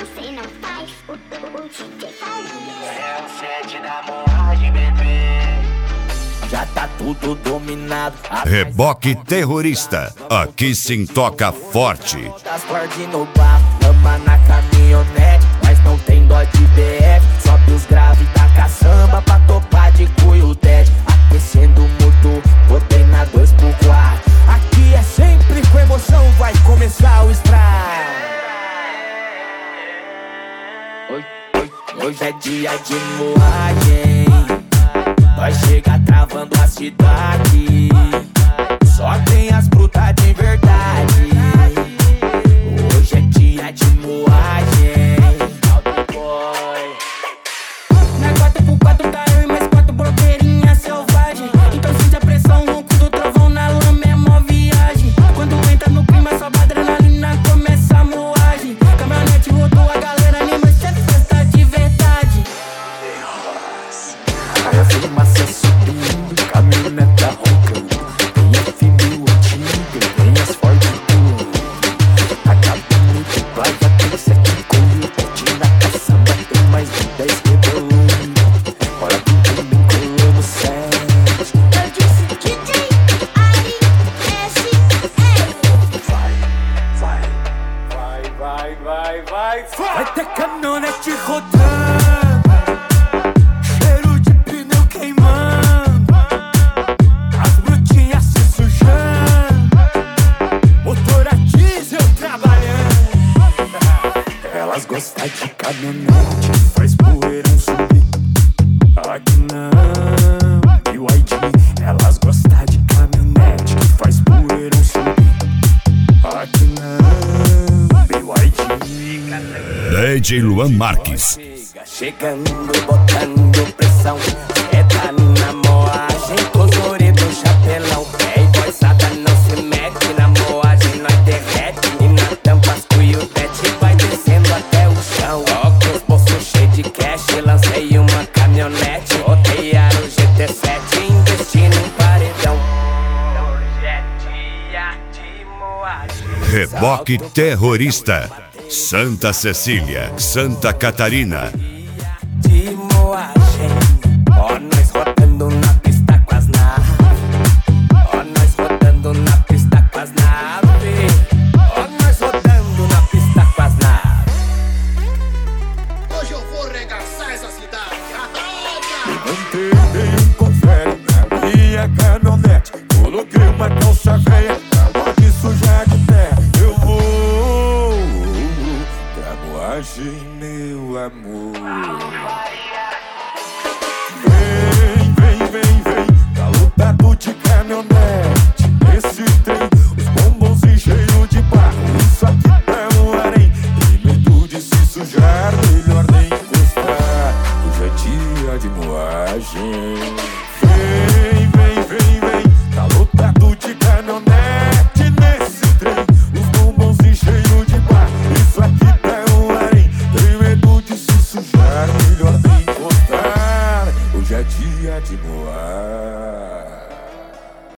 Você não faz o DJ faria. É o set da moagem, bebê. Já tá tudo dominado. Reboque terrorista. Aqui se toca forte. Das cordes no bar, lama na caminhonete, mas não tem dó de BF. Sobe os graves da caçamba pra topar de cuiudete. Aquecendo o motor, botei na 2x4. Aqui é sempre com emoção, vai começar o estrago. Hoje é dia de moagem. Nós chega travando a cidade. Só tem as brutas de verdade. Hoje é dia de moagem. Na 4x4 tá eu e mais 4 blogueirinhas selvagem. Então sente a pressão, ronco do trovão na lama é mó viagem. Quando entra no clima sobe a adrenalina, começa a moagem. Caminhonete rodou, a galera anima, isso é festa de verdade. Aí a fumaça subindo, caminhoneta roncando. Tem a F1000 antiga, tem as Ford Blue. Acabou de praia, tem 7 correntes na caçamba, tem mais de 10 rebolando. Bora tudo me colando 7. Eu disse DJ Ari S.E. Vai ter caminhonete rodando, cheiro de pneu queimando, as brutinhas se sujando, motor a diesel trabalhando. Elas gostam de caminhonete, faz poeirão subir. Aqui não, BYD. Elas gostam de caminhonete, que faz poeirão subir. Aqui não, BYD. DJ Luan Marques. Chegando, botando pressão. Tá na moagem, cosore do chapelão. Boizada não se mete na moagem, nós derrete. E na tampa as cuiudete vai descendo até o chão. Ó, com os bolsos cheios de cash, lancei uma caminhonete. Botei aro GT7, investindo em paredão. Hoje é dia de moagem. Reboque terrorista. Santa Cecília, Santa Catarina. De moagem, ó nós rodando na pista com as naves. Ó nós rodando na pista com as naves. Ó nós rodando na pista com as naves. Hoje eu vou regaçar essa cidade. Levantei, confere na minha caminhonete. Coloquei uma calça velha, pode sujar de terra. Eu vou pra moagem, meu amor. Vem, tá lotado de caminhonete. Esse trem, os bombons e cheio de barro. Isso aqui tá no harém. Tem medo de se sujar, melhor nem encostar. Hoje é dia de moagem.